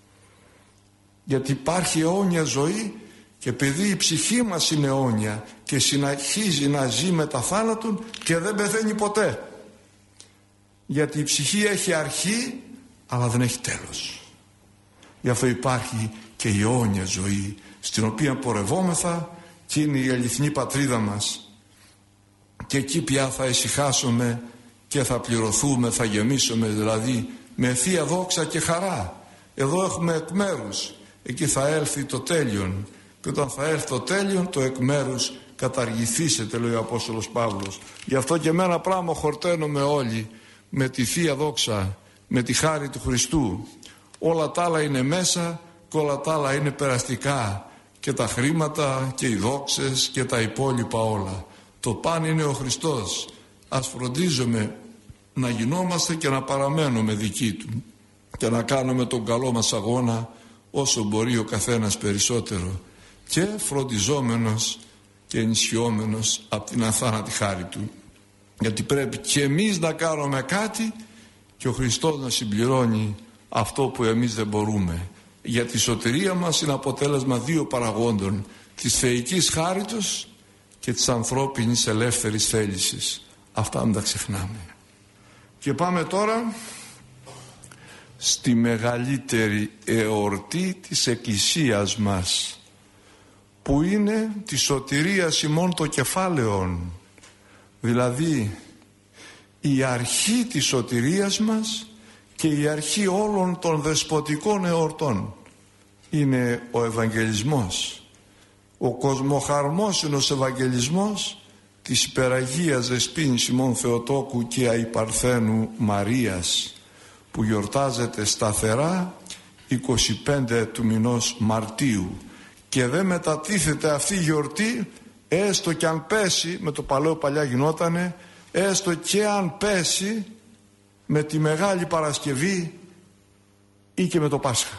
Γιατί υπάρχει αιώνια ζωή, και επειδή η ψυχή μας είναι αιώνια και συνεχίζει να ζει μετά θάνατον και δεν πεθαίνει ποτέ. Γιατί η ψυχή έχει αρχή αλλά δεν έχει τέλος. Γι' αυτό υπάρχει και η αιώνια ζωή, στην οποία πορευόμεθα, και είναι η αληθινή πατρίδα μας. Και εκεί πια θα ησυχάσουμε και θα πληρωθούμε, θα γεμίσουμε δηλαδή με θεία δόξα και χαρά. Εδώ έχουμε εκ μέρους, εκεί θα έλθει το τέλειον, και όταν θα έρθει το τέλειον, το εκ μέρους καταργηθήσετε, λέει ο Απόστολος Παύλος. Γι' αυτό και με ένα πράγμα χορταίνουμε όλοι, με τη θεία δόξα, με τη χάρη του Χριστού. Όλα τα άλλα είναι μέσα και όλα τα άλλα είναι περαστικά, και τα χρήματα και οι δόξες και τα υπόλοιπα όλα. Το παν είναι ο Χριστός. Ας φροντίζουμε να γινόμαστε και να παραμένουμε δικοί Του και να κάνουμε τον καλό μας αγώνα όσο μπορεί ο καθένας περισσότερο, και φροντιζόμενος και ενισχυόμενος από την αθάνατη χάρη Του. Γιατί πρέπει και εμείς να κάνουμε κάτι και ο Χριστός να συμπληρώνει αυτό που εμείς δεν μπορούμε. Γιατί η σωτηρία μας είναι αποτέλεσμα δύο παραγόντων, της θεϊκής χάριτος και της ανθρώπινης ελεύθερης θέλησης. Αυτά μην τα ξεχνάμε. Και πάμε τώρα στη μεγαλύτερη εορτή της Εκκλησίας μας, που είναι τη σωτηρίας ημών το κεφάλαιον, δηλαδή η αρχή της σωτηρίας μας και η αρχή όλων των δεσποτικών εορτών. Είναι ο Ευαγγελισμός, ο κοσμοχαρμόσυνος Ευαγγελισμός της Υπεραγίας Δεσποίνης ημών Θεοτόκου και Αϊπαρθένου Μαρίας, που γιορτάζεται σταθερά είκοσι πέντε του μηνός Μαρτίου, και δεν μετατίθεται αυτή η γιορτή έστω και αν πέσει, με το παλαιό παλιά γινότανε, έστω και αν πέσει με τη Μεγάλη Παρασκευή ή και με το Πάσχα.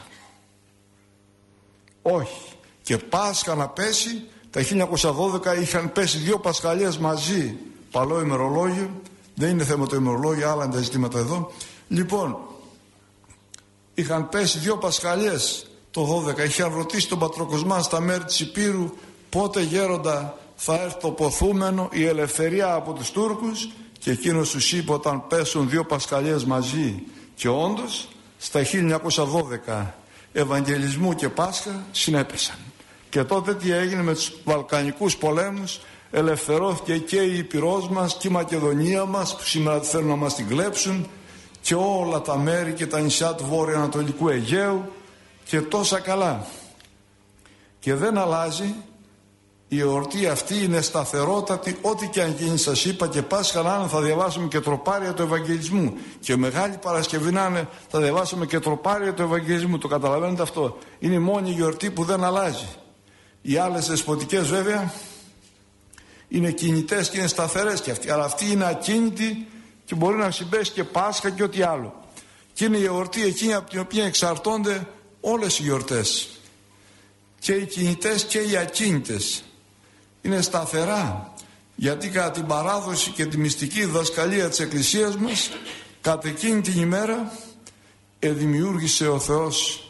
Όχι. Και Πάσχα να πέσει, τα χίλια εννιακόσια δώδεκα είχαν πέσει δύο Πασχαλιές μαζί, παλαιό ημερολόγιο, δεν είναι θέμα το ημερολόγιο, άλλα είναι τα ζητήματα εδώ. Λοιπόν, είχαν πέσει δύο Πασχαλιές το δώδεκα, είχαν ρωτήσει τον Πατροκοσμά στα μέρη της Υπήρου, πότε γέροντα θα έρθει το ποθούμενο, η ελευθερία από τους Τούρκους, και εκείνος τους είπε όταν πέσουν δύο Πασχαλιές μαζί. Και όντως στα χίλια εννιακόσια δώδεκα Ευαγγελισμού και Πάσχα συνέπεσαν. Και τότε τι έγινε με τους Βαλκανικούς πολέμους? Ελευθερώθηκε και η Ήπειρός μας και η Μακεδονία μας, που σήμερα θέλουν να μας την κλέψουν, και όλα τα μέρη και τα νησιά του βόρειο-ανατολικού Αιγαίου, και τόσα καλά. Και δεν αλλάζει. Η εορτή αυτή είναι σταθερότατη, ό,τι και αν γίνει. Σας είπα, και Πάσχα να είναι θα διαβάσουμε και τροπάρια του Ευαγγελισμού, και Μεγάλη Παρασκευή να είναι θα διαβάσουμε και τροπάρια του Ευαγγελισμού. Το καταλαβαίνετε αυτό? Είναι η μόνη γιορτή που δεν αλλάζει. Οι άλλες δεσποτικές βέβαια είναι κινητές και είναι σταθερές και αυτή, αλλά αυτή είναι ακίνητη και μπορεί να συμπέσει και Πάσχα και ό,τι άλλο. Και είναι η εορτή εκείνη από την οποία εξαρτώνται όλες οι γιορτές, και οι κινητές και οι ακίνητες. Είναι σταθερά, γιατί κατά την παράδοση και τη μυστική διδασκαλία της Εκκλησίας μας, κατά εκείνη την ημέρα εδημιούργησε ο Θεός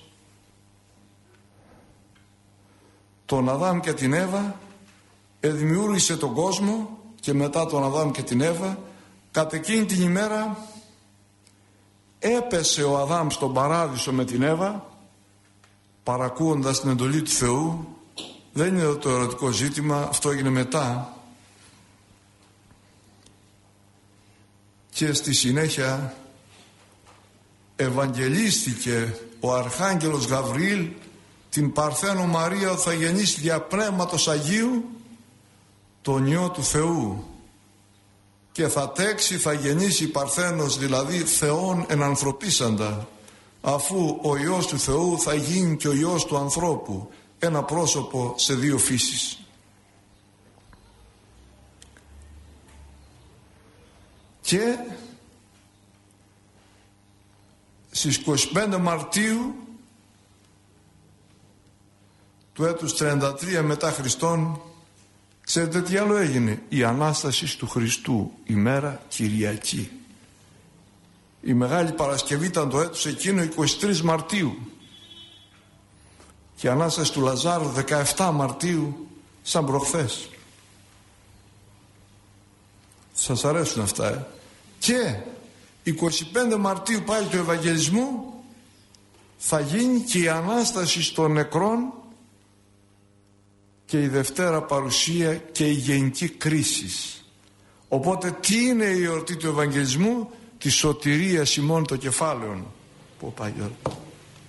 τον Αδάμ και την Εύα, εδημιούργησε τον κόσμο, και μετά τον Αδάμ και την Εύα, κατά εκείνη την ημέρα έπεσε ο Αδάμ στον παράδεισο με την Εύα, παρακούοντας την εντολή του Θεού. Δεν είναι το ερωτικό ζήτημα, αυτό έγινε μετά. Και στη συνέχεια ευαγγελίστηκε ο Αρχάγγελος Γαβριήλ την Παρθένο Μαρία ότι θα γεννήσει δια Πνεύματος Αγίου τον Υιό του Θεού, και θα τέξει, θα γεννήσει Παρθένος, δηλαδή Θεόν ενανθρωπίσαντα, αφού ο Υιός του Θεού θα γίνει και ο Υιός του ανθρώπου, ένα πρόσωπο σε δύο φύσεις. Και στις είκοσι πέντε Μαρτίου του έτους τριάντα τρία μετά Χριστόν Ξέρετε τι άλλο έγινε? Η Ανάσταση του Χριστού, η μέρα Κυριακή. Η Μεγάλη Παρασκευή ήταν το έτος εκείνο εικοστή τρίτη Μαρτίου και η Ανάσταση του Λαζάρου δεκαεφτά Μαρτίου, σαν προχθές. Σας αρέσουν αυτά, ε? Και εικοστή πέμπτη Μαρτίου πάλι του Ευαγγελισμού θα γίνει και η Ανάσταση των νεκρών και η Δευτέρα Παρουσία και η Γενική Κρίση. Οπότε τι είναι η εορτή του Ευαγγελισμού? Τη σωτηρία ημών των κεφάλαιων. Πού πάει όλα?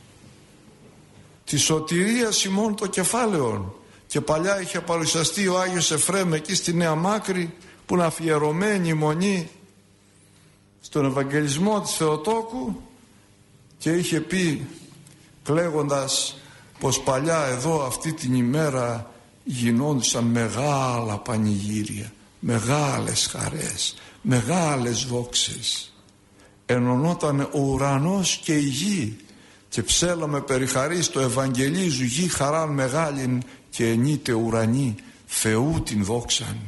Τη σωτηρία ημών των κεφάλαιων. Και παλιά είχε παρουσιαστεί ο Άγιος Εφραίμ εκεί στη Νέα Μάκρη, που είναι αφιερωμένη η μονή στον Ευαγγελισμό της Θεοτόκου, και είχε πει κλαίγοντας πως παλιά εδώ αυτή την ημέρα γινόντουσαν μεγάλα πανηγύρια, μεγάλες χαρές, μεγάλες δόξες. Ενωνόταν ο ουρανός και η γη και ψέλαμε περιχαρείς το Ευαγγελίζου γη χαράν μεγάλην και ενείται ουρανή Θεού την δόξαν.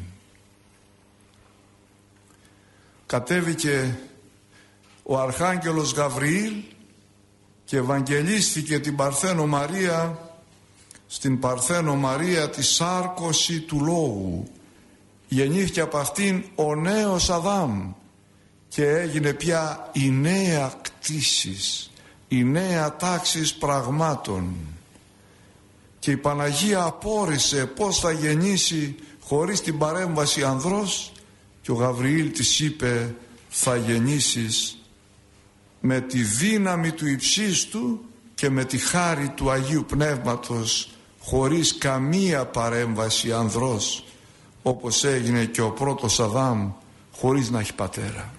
Κατέβηκε ο Αρχάγγελος Γαβριήλ και ευαγγελίστηκε την Παρθένο Μαρία, στην Παρθένο Μαρία τη σάρκωση του Λόγου. Γεννήθηκε από αυτήν ο νέος Αδάμ και έγινε πια η νέα κτήσης, η νέα τάξης πραγμάτων. Και η Παναγία απόρρισε πως θα γεννήσει χωρίς την παρέμβαση ανδρός, και ο Γαβριήλ της είπε θα γεννήσεις με τη δύναμη του υψίστου και με τη χάρη του Αγίου Πνεύματος, χωρίς καμία παρέμβαση ανδρός, όπως έγινε και ο πρώτος Αδάμ χωρίς να έχει πατέρα.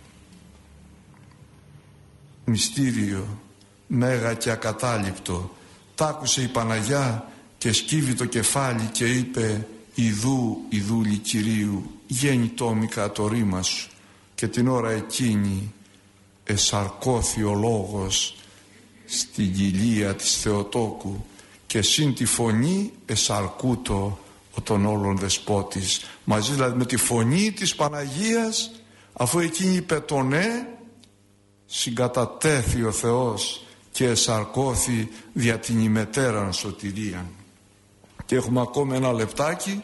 Μυστήριο μέγα και ακατάληπτο. Τ' άκουσε η Παναγιά και σκύβει το κεφάλι και είπε «Ιδού, Ιδούλη Κυρίου, γέννητόμικα το ρήμα σου». Και την ώρα εκείνη εσαρκώθη ο λόγος στην κοιλία της Θεοτόκου και συν τη φωνή εσαρκούτο ο των όλων δεσπότης. Μαζί δηλαδή με τη φωνή της Παναγίας, αφού εκείνη είπε το ναι, συγκατατέθη ο Θεός και εσαρκώθη δια την ημετέραν σωτηρία. Και έχουμε ακόμα ένα λεπτάκι.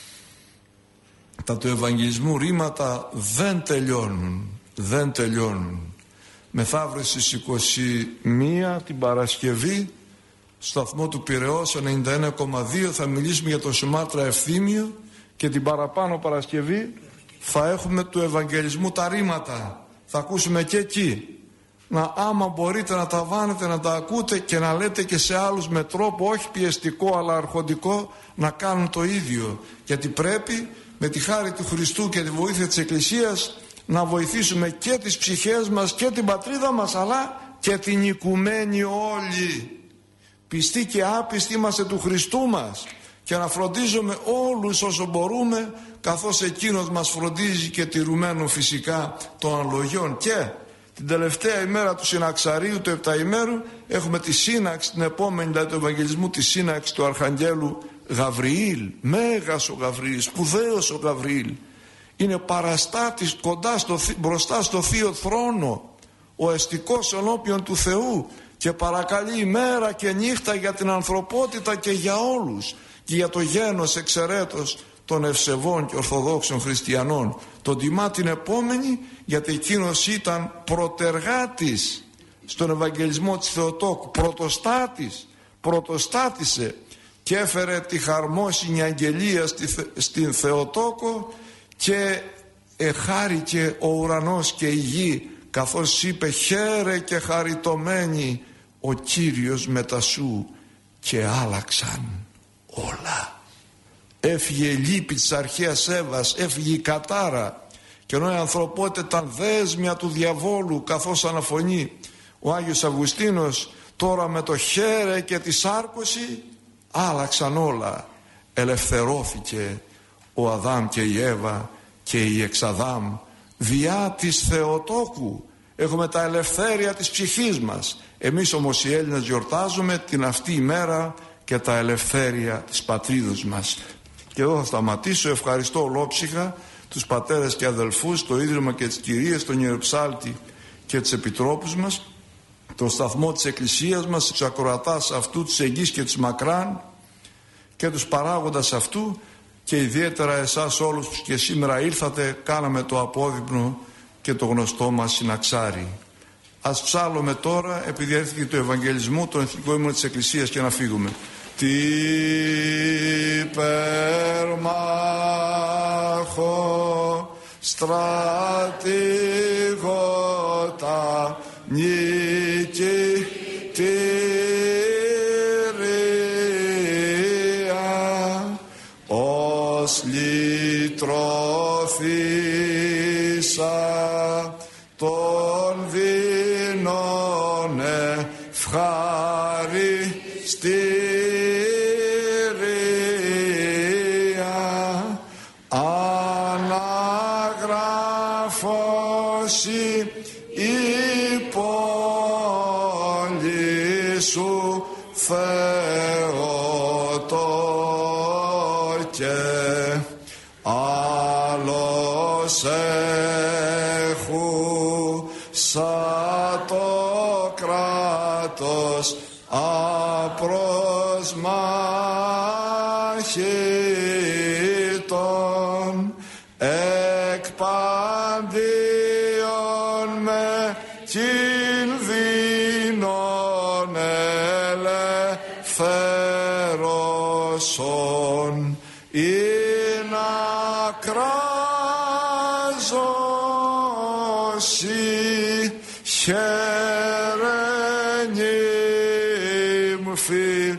Τα του Ευαγγελισμού ρήματα δεν τελειώνουν, δεν τελειώνουν. Μεθαύριο στις είκοσι μία την Παρασκευή, στο σταθμό του Πειραιώς ενενήντα ένα κόμμα δύο, θα μιλήσουμε για το Σουμάτρα Ευθύμιο, και την παραπάνω Παρασκευή θα έχουμε του Ευαγγελισμού τα ρήματα. Θα ακούσουμε και εκεί. Να, άμα μπορείτε να τα βάνετε, να τα ακούτε και να λέτε και σε άλλους με τρόπο όχι πιεστικό αλλά αρχοντικό να κάνουν το ίδιο. Γιατί πρέπει με τη χάρη του Χριστού και τη βοήθεια της Εκκλησίας να βοηθήσουμε και τις ψυχές μας και την πατρίδα μας, αλλά και την οικουμένη όλη. Πιστοί και άπιστοι είμαστε του Χριστού μας, και να φροντίζουμε όλους όσο μπορούμε, καθώς εκείνος μας φροντίζει και τηρουμένου φυσικά των αλογιών. Και την τελευταία ημέρα του συναξαρίου, του επταημέρου, έχουμε τη σύναξη, την επόμενη δηλαδή του Ευαγγελισμού, τη σύναξη του Αρχαγγέλου Γαβριήλ. Μέγας ο Γαβριήλ, σπουδαίος ο Γαβριήλ. Είναι παραστάτης κοντά στο, μπροστά στο Θείο Θρόνο, ο εστικός ενώπιον του Θεού, και παρακαλεί ημέρα και νύχτα για την ανθρωπότητα και για όλους, και για το γένος εξαιρέτως των ευσεβών και ορθοδόξων χριστιανών. Τον τιμά την επόμενη, γιατί εκείνος ήταν πρωτεργάτης στον Ευαγγελισμό της Θεοτόκου, πρωτοστάτης, πρωτοστάτησε και έφερε τη χαρμόσυνη αγγελία στη, στην Θεοτόκο, και εχάρηκε ο ουρανός και η γη, καθώς είπε χαίρε και χαριτωμένη ο Κύριος μετασού, και άλλαξαν όλα. Έφυγε η λύπη της αρχαίας Εύας, έφυγε η κατάρα, και ενώ η ανθρωπότητα ήταν δέσμια του διαβόλου, καθώς αναφωνεί ο Άγιος Αυγουστίνος, τώρα με το χαίρε και τη σάρκωση άλλαξαν όλα. Ελευθερώθηκε ο Αδάμ και η Εύα και η εξαδάμ διά της Θεοτόκου. Έχουμε τα ελευθέρια της ψυχής μας. Εμείς όμως οι Έλληνες γιορτάζουμε την αυτή ημέρα και τα ελευθέρια της πατρίδος μας. Και εδώ θα σταματήσω. Ευχαριστώ ολόψυχα τους πατέρες και αδελφούς, το Ίδρυμα και τις κυρίες, τον Ιεροψάλτη και τις επιτρόπους μας, τον σταθμό της Εκκλησίας μας, τους ακροατάς αυτού, τους εγγύς και τους μακράν και τους παράγοντας αυτού, και ιδιαίτερα εσάς όλους που και σήμερα ήρθατε, κάναμε το απόδειπνο και το γνωστό μας συναξάρι. Ας ψάλλουμε τώρα, επειδή έρθει το Ευαγγελισμό, τον εθνικό ύμνο της Εκκλησίας, και να φύγουμε. Τι περμάχο στρατηγότα νικητήρια, ως λυτροφίσα των δεινών ευχαριστήρια, αναγράφωση η πόλη σου Θεότο, και άλλος έχου σαν το κράτος απροσμάχητον, εκ παντίον με κινδύνων ελευθέρωσον, ή να κράζωσι χερενήμφη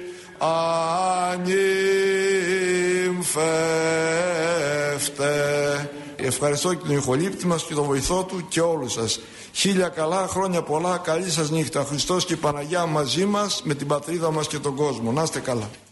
ανήμφευτε. Ευχαριστώ και τον ηχολήπτη μας και τον βοηθό του και όλους σας. Χίλια καλά, χρόνια πολλά, καλή σας νύχτα. Χριστός και η Παναγιά μαζί μας, με την πατρίδα μας και τον κόσμο. Να είστε καλά.